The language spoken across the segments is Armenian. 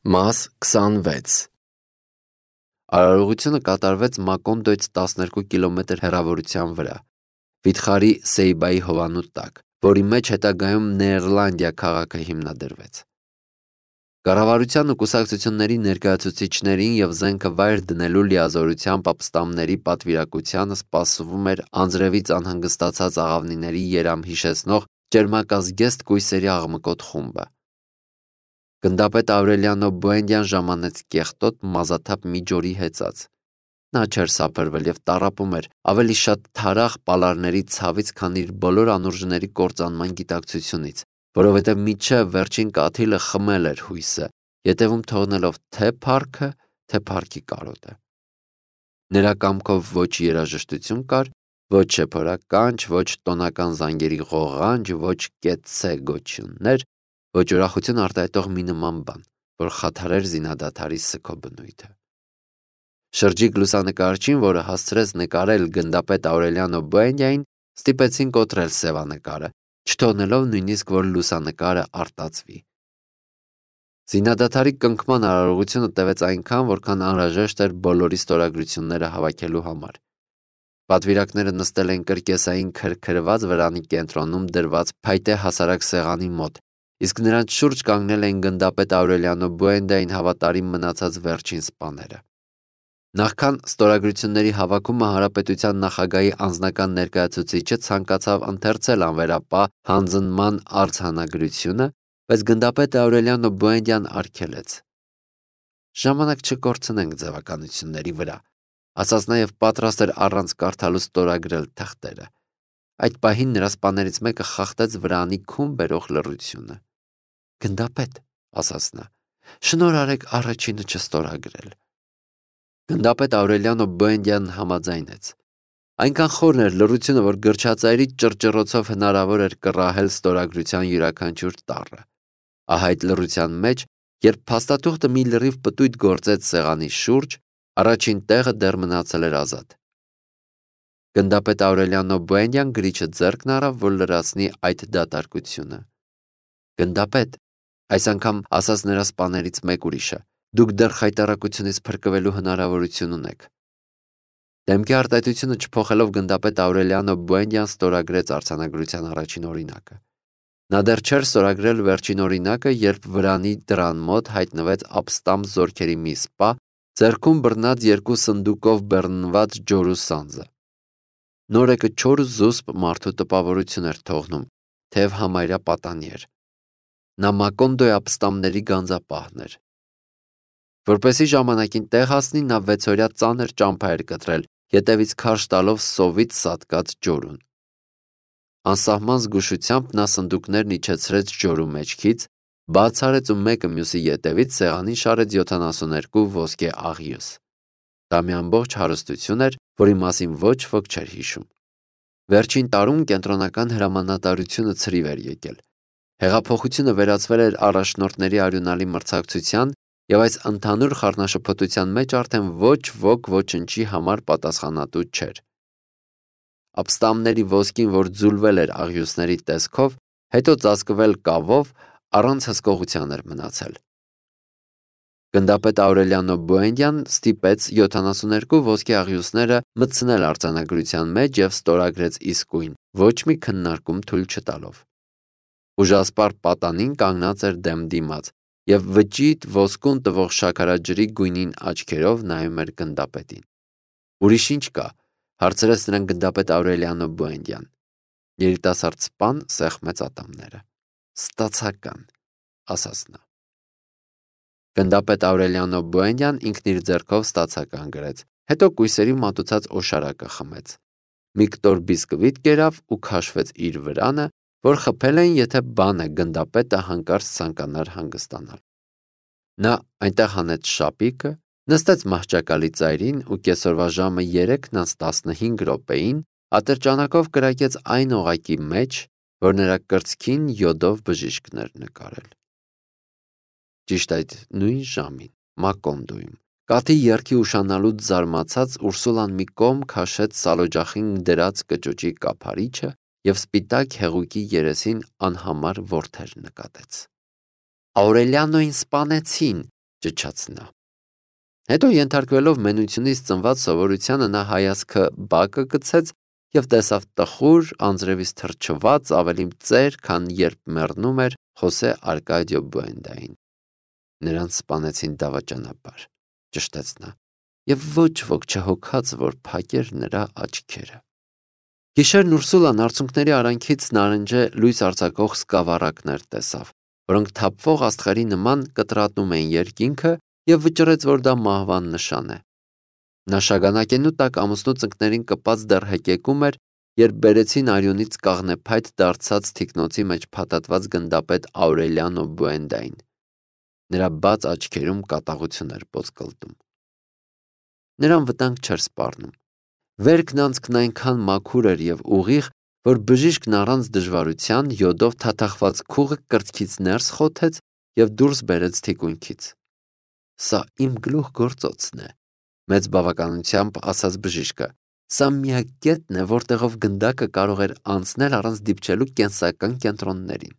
Մաս 26 Արարողությունը կատարվեց Մակոնդոյից 12 կիլոմետր հեռավորության վրա, Վիթխարի Սեյբայի հովանու տակ, որի մեջ հետագայում Նեերլանդիա քաղաքը հիմնադրվեց։ Կառավարության ու կուսակցությունների ներկայացուցիչներին և զենքը վայր դնելու լիազորությամբ ապստամբների պատվիրակությանը սպասվում էր անձրևից անհանգստացած աղավնիների երամ հիշեցնող ճերմակազգեստ կույսերի աղմկոտ խումբը։ Գնդապետ Աուրելիանո Բուենդյան ժամանեց կեղտոտ մազաթափ մի ջորի հեծած։ Նա չէր սափրվել և տառապում էր ավելի շատ թարախ պալարների ցավից, քան իր բոլոր անուրջների կործանման գիտակցությունից, որովհետև մինչև վերջին կաթիլը խմել էր հույսը, ետևում թողնելով թե փառքը, թե փառքի կարոտը։ Նրա կամքով ոչ երաժշտություն կար, ոչ շեփորականչ, ոչ տոնական զանգերի ղողանջ, ոչ կեցցե գոչյուններ, ոչ ուրախություն արտահայտող մի նման բան, որ խաթարեր զինադադարի սգո բնույթը։ Շրջիկ լուսանկարչին, որը հասցրեց նկարել գնդապետ Աուրելիանո Բուենդյային, ստիպեցին կոտրել սևանկարը, չթողնելով նույնիսկ, որ լուսանկարը արտացվի։ Զինադադարի կնքման արարողությունը տևեց այնքան, որքան անհրաժեշտ էր բոլորի ստորագրությունները հավաքելու համար։ Պատվիրակները նստել են կրկեսային քրքրված վրանի կենտրոնում դրված փայտե հասարակ սեղանի մոտ, իսկ նրանց շուրջ կանգնել էին գնդապետ Աուրելիանո Բուենդյային հավատարիմ մնացած վերջին սպաները։ Նախքան ստորագրությունների հավաքումը հանրապետության նախագահի անձնական ներկայացուցիչը ցանկացավ ընթերցել անվերապահ հանձնման արձանագրությունը, բայց գնդապետ Աուրելիանո Բուենդյան արգելեց։ Ժամանակ չկորցնենք ձևականությունների վրա, ասաց նա և պատրաստ էր առանց կարդալու ստորագրել թղթերը։ Այդ պահին նրա սպաներից մեկը խախտեց վրանի քուն բերող լռությունը։ Գնդապետ, ասաց նա, շնորհ արեք առաջինը չստորագրել։ Գնդապետ Աուրելիանո Բուենդյան համաձայնեց։ Այնքան խորն էր լռությունը, որ գրչածայրի ճռճռոցով հնարավոր էր կռահել ստորագրության յուրաքանչյուր տառը։ Ահա այդ լռության մեջ, երբ փաստաթուղթը մի լրիվ պտույտ գործեց սեղանի շուրջ, առաջին տեղը դեռ մնացել էր ազատ։ Գնդապետ Աուրելիանո Բուենդյան գրիչը ձեռքն առավ, որ լրացնի այդ դատարկությունը։ Գնդապետ, այս անգամ ասաց նրա սպաներից մեկ ուրիշը, դուք դեռ խայտառակությունից փրկվելու հնարավորություն ունեք։ Դեմքի արտահայտությունը չփոխելով գնդապետ Աուրելիանո Բուենդյան ստորագրեց արձանագրության առաջին օրինակը։ Նա դեռ չէր ստորագրել վերջին օրինակը, երբ վրանի դռան մոտ հայտնվեց ապստամբ զորքերի մի սպա, ձեռքում բռնած երկու սնդուկով բեռնված ջորու սանձը։ Նորեկը չոր զուսպ մարդու տպավորություն էր թողնում, թեև համարյա պատանի էր։ Նա Մակոնդոյի ապստամբների գանձապահն էր։ Որպեսզի ժամանակին տեղ հասնի, նա 6-օրյա ծանր ճամփա էր կտրել, ետևից քարշ տալով սովից սատկած ջորուն։ Անսահման զգուշությամբ նա սնդուկներն իջեցրեց ջորու մեջքից, բաց արեց ու մեկը մյուսի ետևից սեղանին շարեց 72 ոսկե աղյուս։ Դա մի ամբողջ հարստություն էր, որի մասին ոչ ոք չէր հիշում։ Վերջին տարում կենտրոնական հրամանատարությունը ցրիվ էր եկել։ Հեղափոխությունը վերածվել էր առաջնորդների արյունալի մրցակցության, և այս ընդհանուր խառնաշփոթության մեջ արդեն ոչ ոք ոչնչի համար պատասխանատու չէր։ Ապստամբների ոսկին, որ ձուլվել էր աղյուսների տեսքով, հետո ծածկվել կավով, առանց հսկողության էր մնացել։ Գնդապետ Աուրելիանո Բուենդյան ստիպեց 72 ոսկե աղյուսները մտցնել արձանագրության մեջ և ստորագրեց իսկույն, ոչ մի քննարկում թույլ չտալով։ Ուժասպառ պատանին կանգնած էր դեմ դիմաց և վճիտ ոսկուն տվող շաքարաջրի գույնին աչքերով նայում էր գնդապետին։ Ուրիշ ինչ կա, հարցրեց նրան գնդապետ Աուրելիանո Բուենդյան։ Երիտասարդ սպան սեղմեց ատամները։ Ստացական, ասաց նա։ Գնդապետ Աուրելիանո Բուենդյան ինքն իր ձեռքով ստացական գրեց, հետո կույսերի մատուցած օշարակը խմեց։ Մի կտոր բիսկվիտ կերավ ու քաշվեց իր վրանը, որ խփել էին, եթե բան է գնդապետը հանկարծ ցանկանար հանգստանալ։ Նա այնտեղ հանեց շապիկը, նստեց մահճակալի ծայրին ու կեսօրվա ժամը 3:15 ատրճանակով կրակեց այն օղակի մեջ, որ նրա կրծքին յոդով բժիշկն էր նկարել։ Ճիշտ այդ նույն ժամին Մակոնդոյում կաթի եռքի ուշանալուց զարմացած Ուրսուլան մի կողմ քաշեց սալօջախին դրած կճուճի կափարիչը և սպիտակ հեղուկի երեսին անհամար որդեր նկատեց։ Աուրելիանոին սպանեցին, ճչաց նա։ Հետո ենթարկվելով մենությունից ծնված սովորությանը նա հայացքը բակը գցեց և տեսավ տխուր, անձրևից թրջված, ավելի ծեր, քան երբ մեռնում էր Խոսե Արկադիո Բուենդային։ Նրանց սպանեցին դավաճանաբար, ճշտեց նա, և ոչ ոք չհոգաց, որ փակեր նրա աչքերը։ Գիշերն Ուրսուլան արցունքների արանքից նարնջե լույս արձակող սկավառակներ տեսավ, որոնք թափվող աստղերի նման կտրատում էին երկինքը և վճռեց, որ դա մահվան նշան է։ Նա շագանակենու տակ ամուսնու ծնկներին կպած դեռ հեկեկում էր, երբ բերեցին արյունից կաղնեփայտ դարձած թիկնոցի մեջ փաթաթված գնդապետ Աուրելիանո Բուենդային։ Նրա բաց աչքերում կատաղություն էր ոսկլտում։ Նրան վտանգ չէր սպառնում։ Վերքն անցքն այնքան մաքուր էր և ուղիղ, որ բժիշկն առանց դժվարության յոդով թաթախված քուղը կրծքից ներս խոթեց և դուրս բերեց թիկունքից։ Սա իմ գլուխգործոցն է, մեծ բավականությամբ ասաց բժիշկը։ Սա միակ կետն է, որտեղով գնդակը կարող էր անցնել առանց դիպչելու կենսական կենտրոններին։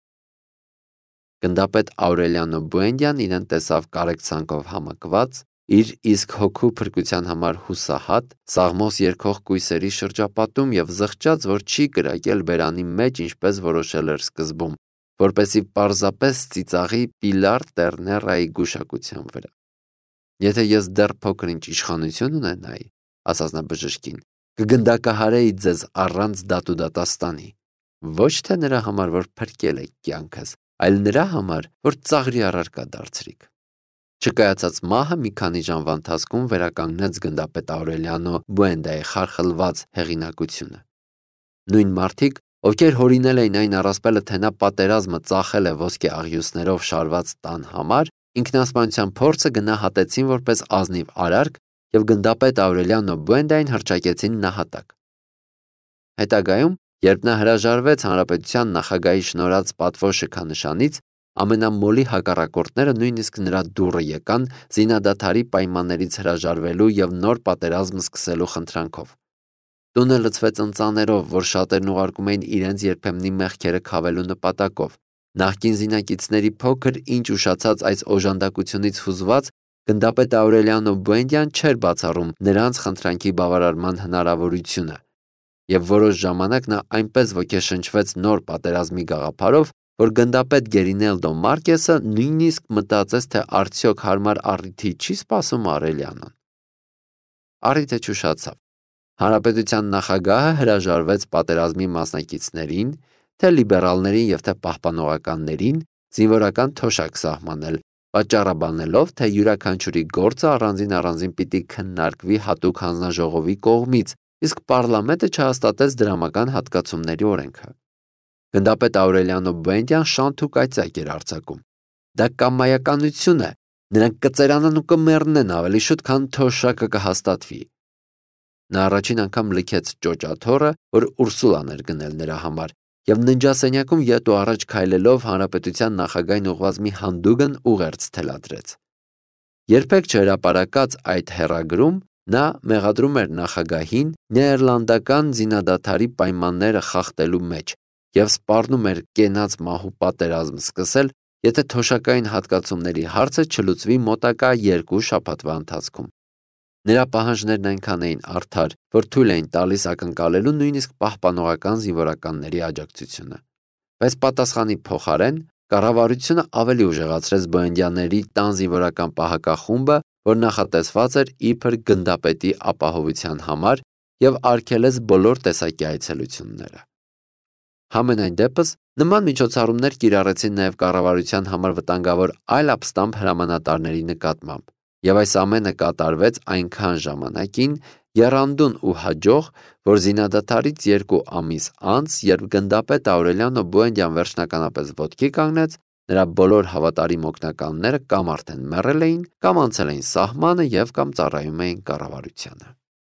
Գնդապետ Աուրելիանո Բուենդյան իրեն տեսավ կարեկցանքով համակված, իր իսկ հոգու փրկության համար հուսահատ, սաղմոս երգող կույսերի շրջապատում և զղջաց, որ չի կրակել բերանի մեջ, ինչպես որոշել էր սկզբում, որպեսզի պարզապես ծիծաղի Պիլար Տերներայի գուշակության վրա։ Եթե ես դեռ փոքր-ինչ իշխանություն ունենայի, ասաց նա բժշկին, կգնդակահարեի ձեզ առանց դատ ու դատաստանի, ոչ թե նրա համար, որ փրկել եք կյանքս, այլ նրա համար, որ ծաղրի առարկա դարձրիք։ Չկայացած մահը մի քանի ժամվա ընթացքում վերականգնեց գնդապետ Աուրելիանո Բուենդայի խարխլված հեղինակությունը։ Նույն մարդիկ, ովքեր հորինել էին այն առասպելը, թե նա պատերազմը ծախել է ոսկե աղյուսներով շարված տան համար, ինքնասպանության փորձը գնահատեցին որպես ազնիվ արարք և գնդապետ Աուրելիանո Բուենդային հռչակեցին նահատակ։ Հետագայում, երբ նա հրաժարվեց հանրապետության նախագահի շնորհած պատվո շքանշանից, ամենամոլի հակառակորդները նույնիսկ նրա դուռը եկան զինադադարի պայմաններից հրաժարվելու և նոր պատերազմ սկսելու խնդրանքով։ Տունը լցվեց ընծաներով, որ շատերն ուղարկում էին իրենց երբեմնի մեղքերը քավելու նպատակով։ Նախկին զինակիցների փոքր ինչ ուշացած այս օժանդակությունից հուզված, գնդապետ Աուրելիանո Բուենդյան չէր բացառում նրանց խնդրանքի բավարարման հնարավորությունը, և որոշ ժամանակ նա այնպես ոգեշնչվեց նոր պատերազմի գաղափարով, որ գնդապետ Գերինելդո Մարկեսը նույնիսկ մտածեց, թե արդյոք հարմար առիթի չի սպասում Աուրելիանոն։ Առիթը չուշացավ։ Հանրապետության նախագահը հրաժարվեց պատերազմի մասնակիցներին, թե լիբերալներին և թե պահպանողականներին, զինվորական թոշակ սահմանել, պատճառաբանելով, թե յուրաքանչյուրի գործը առանձին պիտի քննարկվի հատուկ հանձնաժողովի կողմից, իսկ պարլամենտը չհաստատեց դրամական հատկացումների օրենքը։ Գնդապետ Աուրելիանո Բուենդյան շանթ ու կայծակ էր արձակում։ Դա կամայականություն է, նրանք կծերանան ու կմեռնեն ավելի շուտ, քան թոշակը կհաստատվի։ Նա առաջին անգամ լքեց ճոճաթոռը, որ Ուրսուլան էր գնել նրա համար, և ննջասենյակում ետ ու առաջ քայլելով հանրապետության նախագահին ուղղված մի հանդուգն ուղերձ թելադրեց։ Երբեք չհրապարակած այդ հեռագրում նա մեղադրում էր նախագահին նեերլանդական զինադադարի պայմանները խախտելու մեջ և սպառնում էր կենաց մահու պատերազմ սկսել, եթե թոշակային հատկացումների հարցը չլուծվի մոտակա 2 շաբաթվա ընթացքում։ Նրա պահանջներն այնքան էին արդար, որ թույլ էին տալիս ակնկալելու նույնիսկ պահպանողական զինվորականների աջակցությունը։ Բայց պատասխանի փոխարեն կառավարությունը ավելի ուժեղացրեց Բուենդյանների տան զինվորական պահակախումբը, որ նախատեսված էր իբր գնդապետի ապահովության համար և արգելեց բոլոր տեսակի այցելությունները։ Համենայն դեպս, նման միջոցառումներ կիրառեցին նաև կառավարության համար վտանգավոր այլ ապստամբ հրամանատարների նկատմամբ, և այս ամենը կատարվեց այնքան ժամանակին եռանդուն ու հաջող, որ զինադադարից 2 ամիս անց, երբ գնդապետ Աուրելիանո Բուենդյան վերջնականապես ոտքի կանգնեց, նրա բոլոր հավատարիմ օգնականները կամ արդեն մեռել էին, կամ անցել էին սահմանը և կամ ծառայում էին կառավարությանը։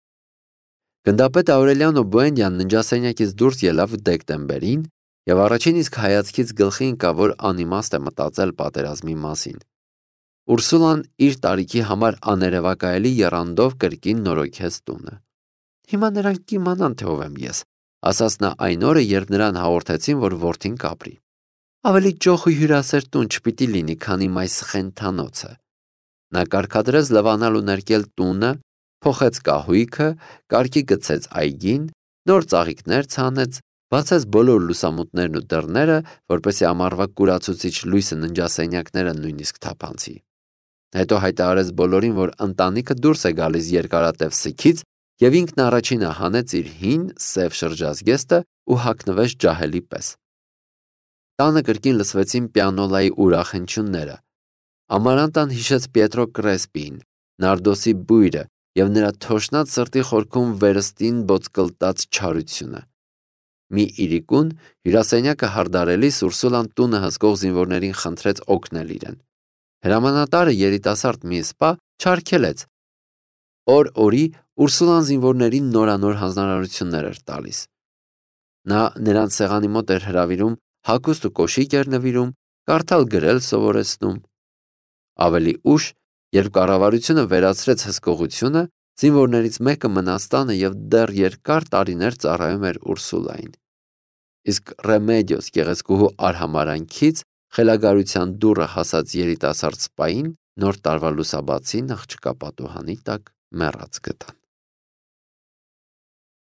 Գնդապետ Աուրելիանո Բուենդյան ննջասենյակից դուրս ելավ դեկտեմբերին և առաջին իսկ հայացքից գլխի ընկավ, որ անիմաստ է մտածել պատերազմի մասին։ Ուրսուլան իր տարիքի համար աներևակայելի եռանդով կրկին նորոգեց տունը։ Հիմա նրանք կիմանան, թե ով եմ ես, ասաց նա այն օրը, երբ նրան հաղորդեցին, որ որդին կապրի։ Ավելի ճոխ ու հյուրասեր տուն չպիտի լինի, քան իմ այս խենթանոցը։ Նա կարգադրեց լվանալ ու ներկել տունը, փոխեց կահույքը, կարգի գցեց այգին, նոր ծաղիկներ ցանեց, բացեց բոլոր լուսամուտներն ու դռները, որպեսզի ամառվա կուրացուցիչ լույսը ննջասենյակները նույնիսկ թափանցի։ Հետո հայտարարեց բոլորին, որ ընտանիքը դուրս է գալիս երկարատև սգից եւ ինքն առաջինը հանեց իր հին սև շրջազգեստը ու հագնվեց ջահելի պես։ Տանը կրկին լսվեցին պիանոլայի ուրախ հնչյունները։ Ամարանտան հիշեց Պիետրո Կրեսպիին, Նարդոսի բույրը եւ նրա թոշնած սրտի խորքում վերստին բոցկլտած չարությունը։ Մի իրիկուն հյուրասենյակը հարդարելիս Ուրսուլան տունը հսկող զինվորներին խնդրեց օգնել իրեն։ Հրամանատարը երիտասարդ մի սպա չարգելեց։ Օր-օրի Ուրսուլան զինվորներին նորանոր հանձնարարություններ էր տալիս։ Նա նրանց սեղանի մոտ էր հրավիրում, հագուստ ու կոշիկ էր նվիրում, կարդալ գրել սովորեցնում։ Ավելի ուշ, երբ կառավարությունը վերացրեց հսկողությունը, զինվորներից մեկը մնաց տանը եւ դեռ երկար տարիներ ծառայում էր Ուրսուլային։ Իսկ Ռեմեդիոս գեղեցկուհու արհամարանքից խելագարության դուռը հասած երիտասարդ սպային նոր տարվա լուսաբացին աղջկա պատուհանի տակ մեռած գտան։